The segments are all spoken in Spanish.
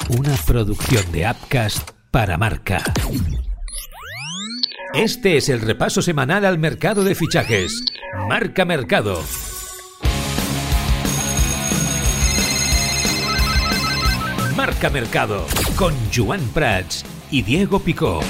Una producción de Appcast para Marca. Este es el repaso semanal al mercado de fichajes. Marca Mercado. Marca Mercado, con Joan Prats y Diego Picó.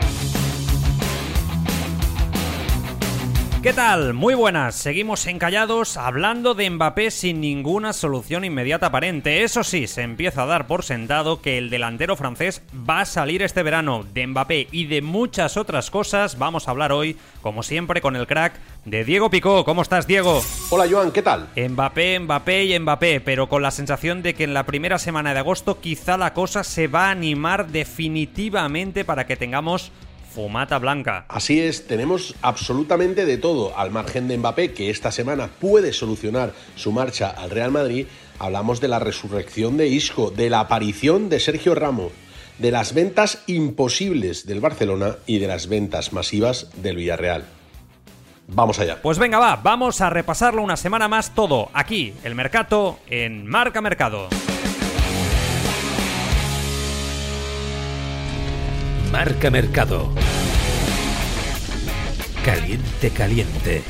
¿Qué tal? Muy buenas. Seguimos encallados hablando de Mbappé sin ninguna solución inmediata aparente. Eso sí, se empieza a dar por sentado que el delantero francés va a salir este verano. De Mbappé y de muchas otras cosas vamos a hablar hoy, como siempre, con el crack de Diego Picó. ¿Cómo estás, Diego? Hola, Joan, ¿qué tal? Mbappé y Mbappé, pero con la sensación de que en la primera semana de agosto quizá la cosa se va a animar definitivamente para que tengamos fumata blanca. Así es, tenemos absolutamente de todo. Al margen de Mbappé, que esta semana puede solucionar su marcha al Real Madrid, hablamos de la resurrección de Isco, de la aparición de Sergio Ramos, de las ventas imposibles del Barcelona y de las ventas masivas del Villarreal. Vamos allá. Pues venga, vamos a repasarlo una semana más todo, aquí, el Mercato, en Marca Mercado. Marca Mercado. Caliente, caliente.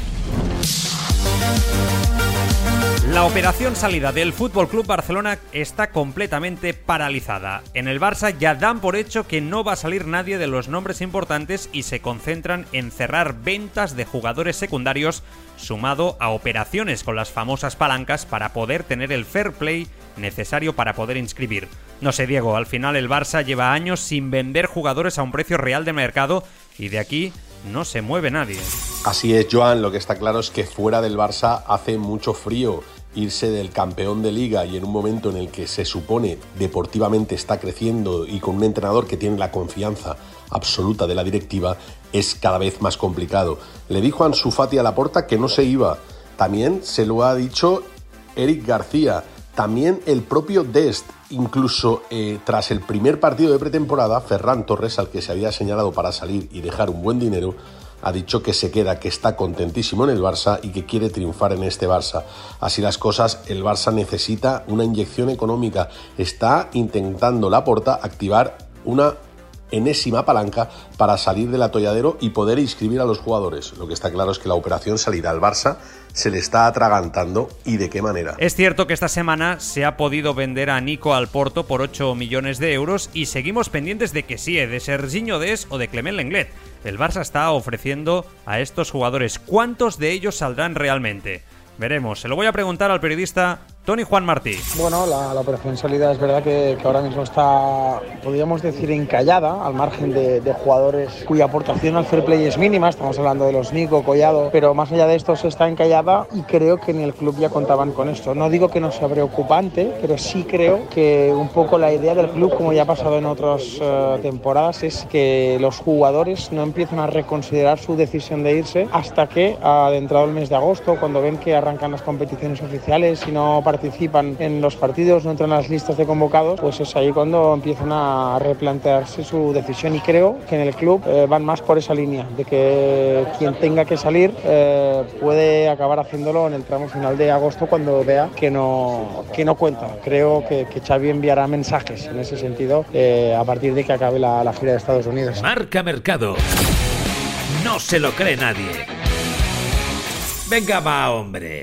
La operación salida del FC Barcelona está completamente paralizada. En el Barça ya dan por hecho que no va a salir nadie de los nombres importantes y se concentran en cerrar ventas de jugadores secundarios, sumado a operaciones con las famosas palancas para poder tener el fair play necesario para poder inscribir. No sé, Diego, al final el Barça lleva años sin vender jugadores a un precio real de mercado y de aquí no se mueve nadie. Así es, Joan, lo que está claro es que fuera del Barça hace mucho frío. Irse del campeón de liga y en un momento en el que se supone deportivamente está creciendo y con un entrenador que tiene la confianza absoluta de la directiva es cada vez más complicado. Le dijo a Ansu Fati a Laporta que no se iba. También se lo ha dicho Eric García. También el propio Dest. Incluso tras el primer partido de pretemporada, Ferran Torres, al que se había señalado para salir y dejar un buen dinero, ha dicho que se queda, que está contentísimo en el Barça y que quiere triunfar en este Barça. Así las cosas, el Barça necesita una inyección económica. Está intentando Laporta activar una enésima palanca para salir del atolladero y poder inscribir a los jugadores. Lo que está claro es que la operación salida al Barça se le está atragantando, y de qué manera. Es cierto que esta semana se ha podido vender a Nico al Porto por 8 millones de euros y seguimos pendientes de que sí, de Serginho Dest o de Clement Lenglet. El Barça está ofreciendo a estos jugadores. ¿Cuántos de ellos saldrán realmente? Veremos. Se lo voy a preguntar al periodista Tony Juan Martí. Bueno, la operación salida es verdad que ahora mismo está, podríamos decir, encallada, al margen de jugadores cuya aportación al fair play es mínima. Estamos hablando de los Nico, Collado, pero más allá de esto se está encallada y creo que en el club ya contaban con esto. No digo que no sea preocupante, pero sí creo que un poco la idea del club, como ya ha pasado en otras temporadas, es que los jugadores no empiezan a reconsiderar su decisión de irse hasta que, adentrado el mes de agosto, cuando ven que arrancan las competiciones oficiales y no participan en los partidos, no entran en las listas de convocados, pues es ahí cuando empiezan a replantearse su decisión, y creo que en el club van más por esa línea, de que quien tenga que salir puede acabar haciéndolo en el tramo final de agosto cuando vea que no cuenta. Creo que Xavi enviará mensajes en ese sentido a partir de que acabe la gira de Estados Unidos. Marca Mercado. No se lo cree nadie. Venga, va, hombre.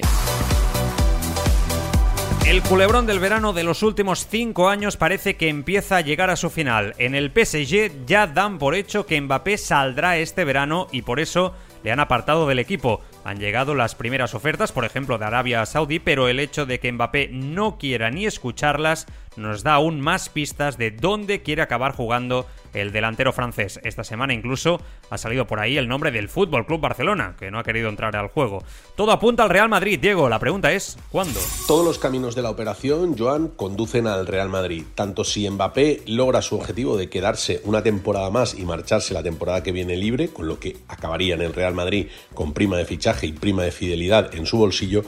El culebrón del verano de los últimos 5 años parece que empieza a llegar a su final. En el PSG ya dan por hecho que Mbappé saldrá este verano y por eso le han apartado del equipo. Han llegado las primeras ofertas, por ejemplo, de Arabia Saudí, pero el hecho de que Mbappé no quiera ni escucharlas nos da aún más pistas de dónde quiere acabar jugando el delantero francés. Esta semana incluso ha salido por ahí el nombre del FC Barcelona, que no ha querido entrar al juego. Todo apunta al Real Madrid, Diego. La pregunta es, ¿cuándo? Todos los caminos de la operación, Joan, conducen al Real Madrid. Tanto si Mbappé logra su objetivo de quedarse una temporada más y marcharse la temporada que viene libre, con lo que acabaría en el Real Madrid con prima de fichaje y prima de fidelidad en su bolsillo,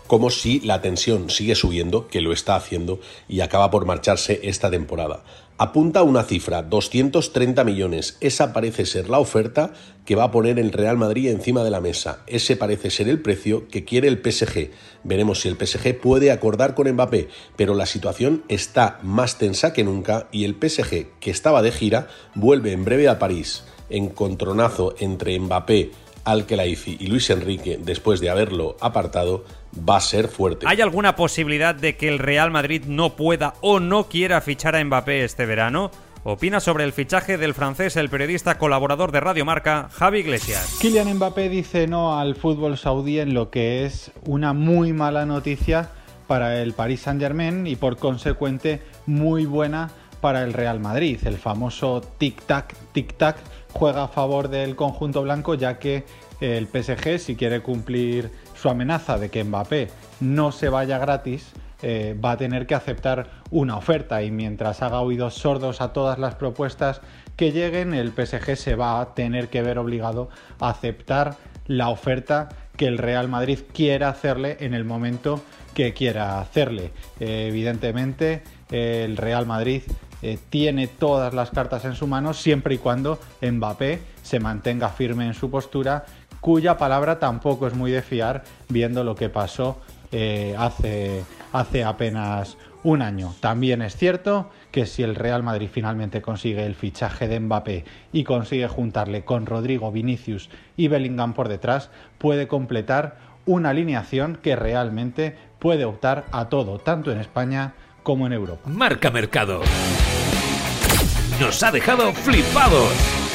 como si la tensión sigue subiendo, que lo está haciendo, y acaba por marcharse esta temporada. Apunta una cifra, 230 millones. Esa parece ser la oferta que va a poner el Real Madrid encima de la mesa. Ese parece ser el precio que quiere el PSG. Veremos si el PSG puede acordar con Mbappé, pero la situación está más tensa que nunca y el PSG, que estaba de gira, vuelve en breve a París. Encontronazo entre Mbappé, Al-Khelaifi y Luis Enrique, después de haberlo apartado, va a ser fuerte. ¿Hay alguna posibilidad de que el Real Madrid no pueda o no quiera fichar a Mbappé este verano? Opina sobre el fichaje del francés el periodista colaborador de Radio Marca, Javi Iglesias. Kylian Mbappé dice no al fútbol saudí en lo que es una muy mala noticia para el Paris Saint-Germain y por consecuente muy buena para el Real Madrid. El famoso tic-tac, tic-tac juega a favor del conjunto blanco, ya que el PSG, si quiere cumplir su amenaza de que Mbappé no se vaya gratis, va a tener que aceptar una oferta, y mientras haga oídos sordos a todas las propuestas que lleguen, el PSG se va a tener que ver obligado a aceptar la oferta que el Real Madrid quiera hacerle en el momento que quiera hacerle. Evidentemente, el Real Madrid tiene todas las cartas en su mano siempre y cuando Mbappé se mantenga firme en su postura, cuya palabra tampoco es muy de fiar, viendo lo que pasó hace apenas un año. También es cierto que si el Real Madrid finalmente consigue el fichaje de Mbappé y consigue juntarle con Rodrigo, Vinicius y Bellingham por detrás, puede completar una alineación que realmente puede optar a todo, tanto en España como en Europa. Marca Mercado. Nos ha dejado flipados.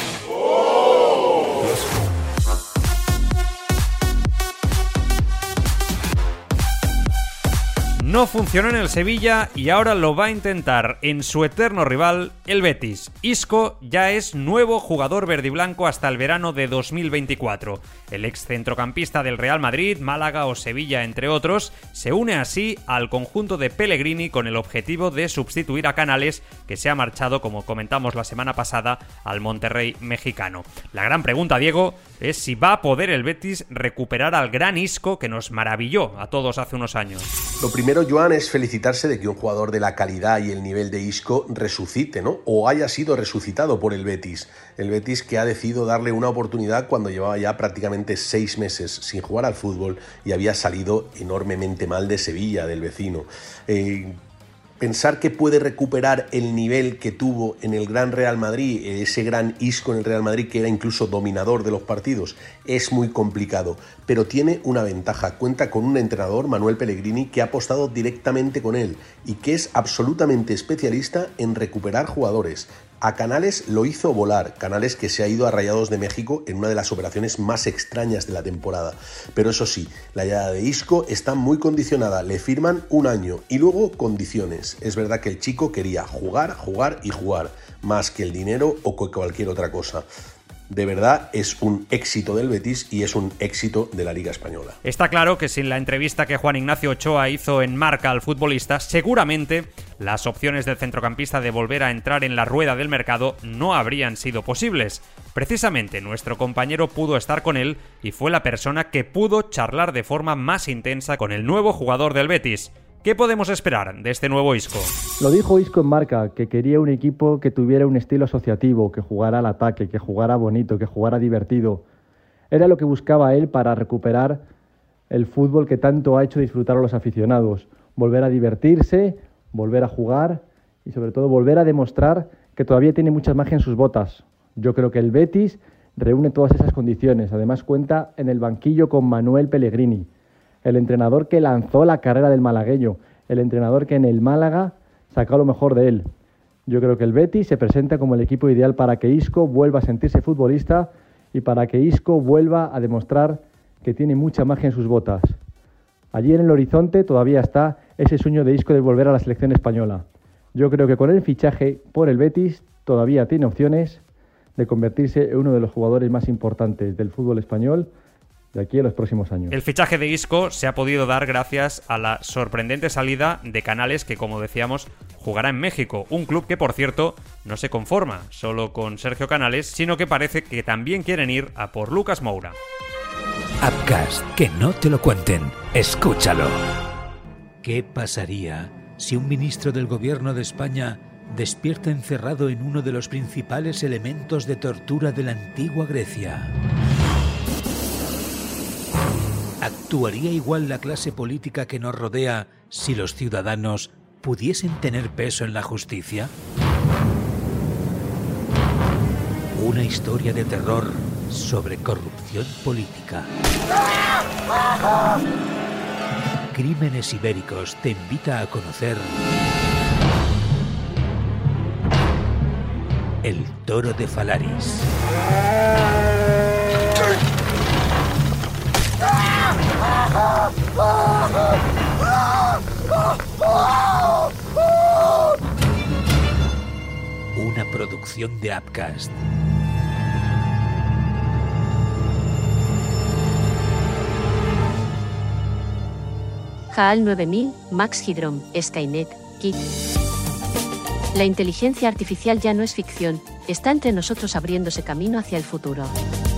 No funcionó en el Sevilla y ahora lo va a intentar en su eterno rival, el Betis. Isco ya es nuevo jugador verdiblanco hasta el verano de 2024. El ex centrocampista del Real Madrid, Málaga o Sevilla, entre otros, se une así al conjunto de Pellegrini con el objetivo de sustituir a Canales, que se ha marchado, como comentamos la semana pasada, al Monterrey mexicano. La gran pregunta, Diego, es si va a poder el Betis recuperar al gran Isco que nos maravilló a todos hace unos años. Lo primero, Joan, es felicitarse de que un jugador de la calidad y el nivel de Isco resucite, ¿no? O haya sido resucitado por el Betis. El Betis, que ha decidido darle una oportunidad cuando llevaba ya prácticamente 6 meses sin jugar al fútbol y había salido enormemente mal de Sevilla, del vecino. Pensar que puede recuperar el nivel que tuvo en el gran Real Madrid, ese gran Isco en el Real Madrid que era incluso dominador de los partidos, es muy complicado, pero tiene una ventaja: cuenta con un entrenador, Manuel Pellegrini, que ha apostado directamente con él y que es absolutamente especialista en recuperar jugadores. A Canales lo hizo volar, Canales que se ha ido a Rayados de México en una de las operaciones más extrañas de la temporada. Pero eso sí, la llegada de Isco está muy condicionada, le firman un año y luego condiciones. Es verdad que el chico quería jugar, jugar y jugar, más que el dinero o que cualquier otra cosa. De verdad es un éxito del Betis y es un éxito de la Liga Española. Está claro que sin la entrevista que Juan Ignacio Ochoa hizo en Marca al futbolista, seguramente las opciones del centrocampista de volver a entrar en la rueda del mercado no habrían sido posibles. Precisamente nuestro compañero pudo estar con él y fue la persona que pudo charlar de forma más intensa con el nuevo jugador del Betis. ¿Qué podemos esperar de este nuevo Isco? Lo dijo Isco en Marca, que quería un equipo que tuviera un estilo asociativo, que jugara al ataque, que jugara bonito, que jugara divertido. Era lo que buscaba él para recuperar el fútbol que tanto ha hecho disfrutar a los aficionados. Volver a divertirse, volver a jugar y sobre todo volver a demostrar que todavía tiene mucha magia en sus botas. Yo creo que el Betis reúne todas esas condiciones. Además cuenta en el banquillo con Manuel Pellegrini, el entrenador que lanzó la carrera del malagueño, el entrenador que en el Málaga sacó lo mejor de él. Yo creo que el Betis se presenta como el equipo ideal para que Isco vuelva a sentirse futbolista y para que Isco vuelva a demostrar que tiene mucha magia en sus botas. Allí en el horizonte todavía está ese sueño de Isco de volver a la selección española. Yo creo que con el fichaje por el Betis todavía tiene opciones de convertirse en uno de los jugadores más importantes del fútbol español de aquí a los próximos años. El fichaje de Isco se ha podido dar gracias a la sorprendente salida de Canales, que, como decíamos, jugará en México, un club que, por cierto, no se conforma solo con Sergio Canales, sino que parece que también quieren ir a por Lucas Moura. Upcast, que no te lo cuenten. Escúchalo. ¿Qué pasaría si un ministro del gobierno de España despierta encerrado en uno de los principales elementos de tortura de la antigua Grecia? ¿Actuaría igual la clase política que nos rodea si los ciudadanos pudiesen tener peso en la justicia? Una historia de terror sobre corrupción política. Crímenes Ibéricos te invita a conocer El Toro de Falaris. Una producción de Upcast. HAL 9000, Max Hydrom, Skynet, Kit. La inteligencia artificial ya no es ficción, está entre nosotros abriéndose camino hacia el futuro.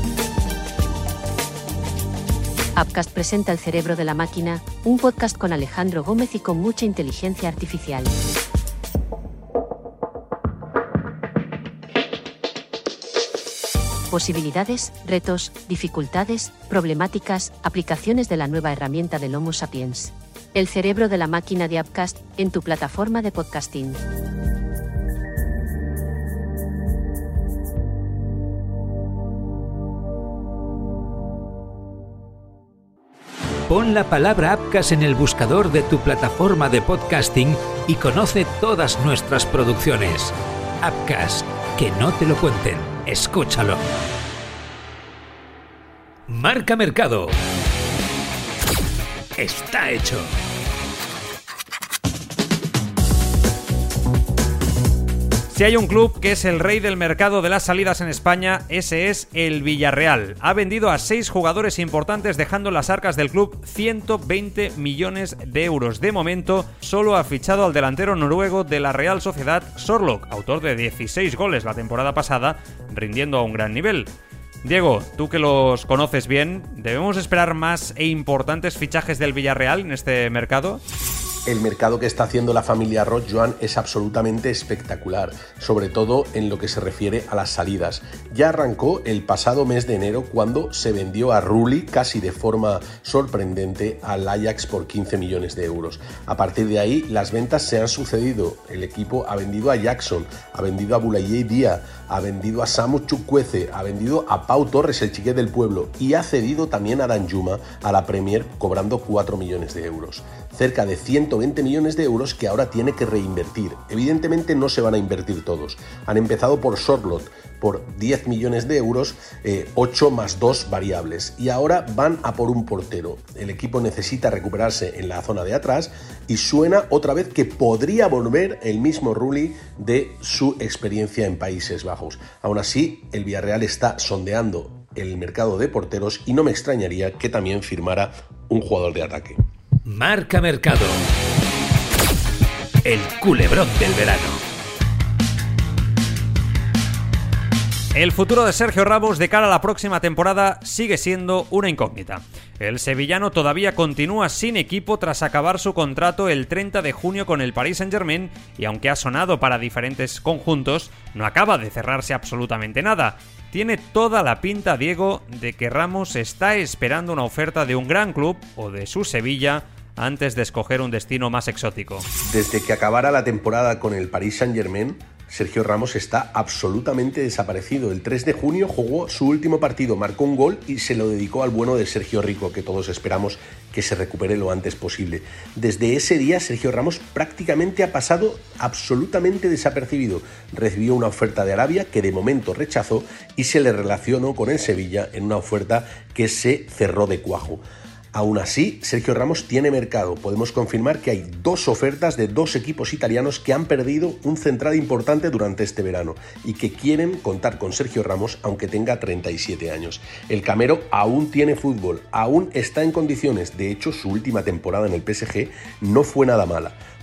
Upcast presenta El cerebro de la máquina, un podcast con Alejandro Gómez y con mucha inteligencia artificial. Posibilidades, retos, dificultades, problemáticas, aplicaciones de la nueva herramienta del Homo Sapiens. El cerebro de la máquina de Upcast, en tu plataforma de podcasting. Pon la palabra Upcast en el buscador de tu plataforma de podcasting y conoce todas nuestras producciones. Upcast, que no te lo cuenten. Escúchalo. Marca Mercado. Está hecho. Si hay un club que es el rey del mercado de las salidas en España, ese es el Villarreal. Ha vendido a 6 jugadores importantes, dejando en las arcas del club 120 millones de euros. De momento, solo ha fichado al delantero noruego de la Real Sociedad, Sorloth, autor de 16 goles la temporada pasada, rindiendo a un gran nivel. Diego, tú que los conoces bien, ¿debemos esperar más e importantes fichajes del Villarreal en este mercado? El mercado que está haciendo la familia Roig, Joan, es absolutamente espectacular, sobre todo en lo que se refiere a las salidas. Ya arrancó el pasado mes de enero cuando se vendió a Rulli casi de forma sorprendente al Ajax por 15 millones de euros. A partir de ahí las ventas se han sucedido. El equipo ha vendido a Jackson, ha vendido a Boulaye Dia, ha vendido a Samu Chukwueze, ha vendido a Pau Torres, el chiquet del pueblo, y ha cedido también a Danjuma a la Premier cobrando 4 millones de euros. Cerca de 120 millones de euros que ahora tiene que reinvertir. Evidentemente no se van a invertir todos. Han empezado por Sorloth, por 10 millones de euros, 8 más 2 variables. Y ahora van a por un portero. El equipo necesita recuperarse en la zona de atrás y suena otra vez que podría volver el mismo Rulli de su experiencia en Países Bajos. Aún así, el Villarreal está sondeando el mercado de porteros y no me extrañaría que también firmara un jugador de ataque. Marca Mercado. El culebrón del verano. El futuro de Sergio Ramos de cara a la próxima temporada sigue siendo una incógnita. El sevillano todavía continúa sin equipo tras acabar su contrato el 30 de junio con el Paris Saint-Germain y aunque ha sonado para diferentes conjuntos, no acaba de cerrarse absolutamente nada. Tiene toda la pinta, Diego, de que Ramos está esperando una oferta de un gran club o de su Sevilla antes de escoger un destino más exótico. Desde que acabara la temporada con el Paris Saint-Germain, Sergio Ramos está absolutamente desaparecido. El 3 de junio jugó su último partido, marcó un gol y se lo dedicó al bueno de Sergio Rico, que todos esperamos que se recupere lo antes posible. Desde ese día, Sergio Ramos prácticamente ha pasado absolutamente desapercibido. Recibió una oferta de Arabia que de momento rechazó y se le relacionó con el Sevilla en una oferta que se cerró de cuajo. Aún así, Sergio Ramos tiene mercado. Podemos confirmar que hay 2 ofertas de 2 equipos italianos que han perdido un central importante durante este verano y que quieren contar con Sergio Ramos aunque tenga 37 años. El camero aún tiene fútbol, aún está en condiciones. De hecho, su última temporada en el PSG no fue nada mala.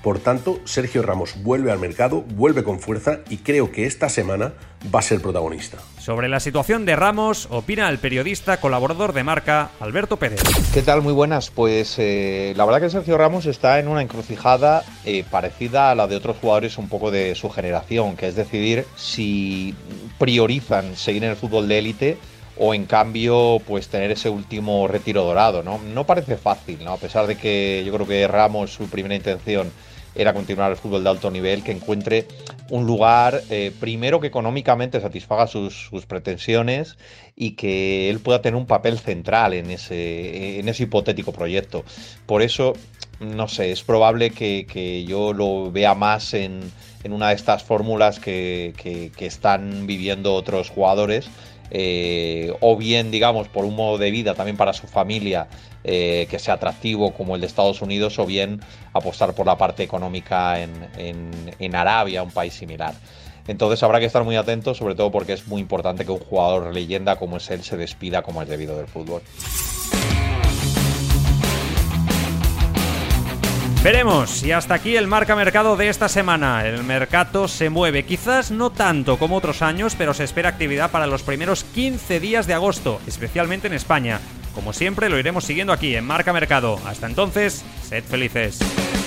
Por tanto, Sergio Ramos vuelve al mercado, vuelve con fuerza y creo que esta semana va a ser protagonista. Sobre la situación de Ramos, opina el periodista colaborador de Marca, Alberto Pérez. ¿Qué tal? Muy buenas. Pues la verdad que Sergio Ramos está en una encrucijada parecida a la de otros jugadores un poco de su generación, que es decidir si priorizan seguir en el fútbol de élite o en cambio pues tener ese último retiro dorado, ¿no? No parece fácil, ¿no? A pesar de que yo creo que Ramos, su primera intención era continuar el fútbol de alto nivel, que encuentre un lugar, primero que económicamente satisfaga sus pretensiones y que él pueda tener un papel central en ese hipotético proyecto. Por eso, no sé, es probable que yo lo vea más en una de estas fórmulas que están viviendo otros jugadores, o bien, digamos, por un modo de vida también para su familia que sea atractivo como el de Estados Unidos, o bien apostar por la parte económica en Arabia, un país similar. Entonces habrá que estar muy atentos, sobre todo porque es muy importante que un jugador leyenda como es él se despida como es debido del fútbol. Veremos, y hasta aquí el Marca Mercado de esta semana. El mercado se mueve, quizás no tanto como otros años, pero se espera actividad para los primeros 15 días de agosto, especialmente en España. Como siempre, lo iremos siguiendo aquí en Marca Mercado. Hasta entonces, sed felices.